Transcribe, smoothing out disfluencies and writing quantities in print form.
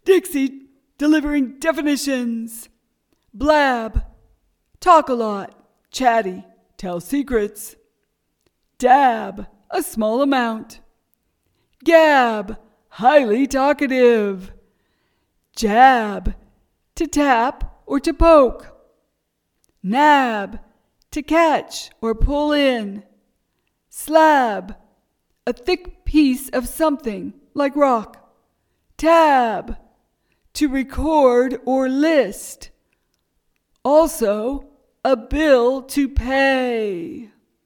Dixie delivering definitions. Blab, talk a lot, chatty, tell secrets. Dab, a small amount. Gab, highly talkative. Jab, to tap or to poke. Nab, to catch or pull in. Slab, a thick piece of something like rock. Tab, to record or list. Also, a bill to pay.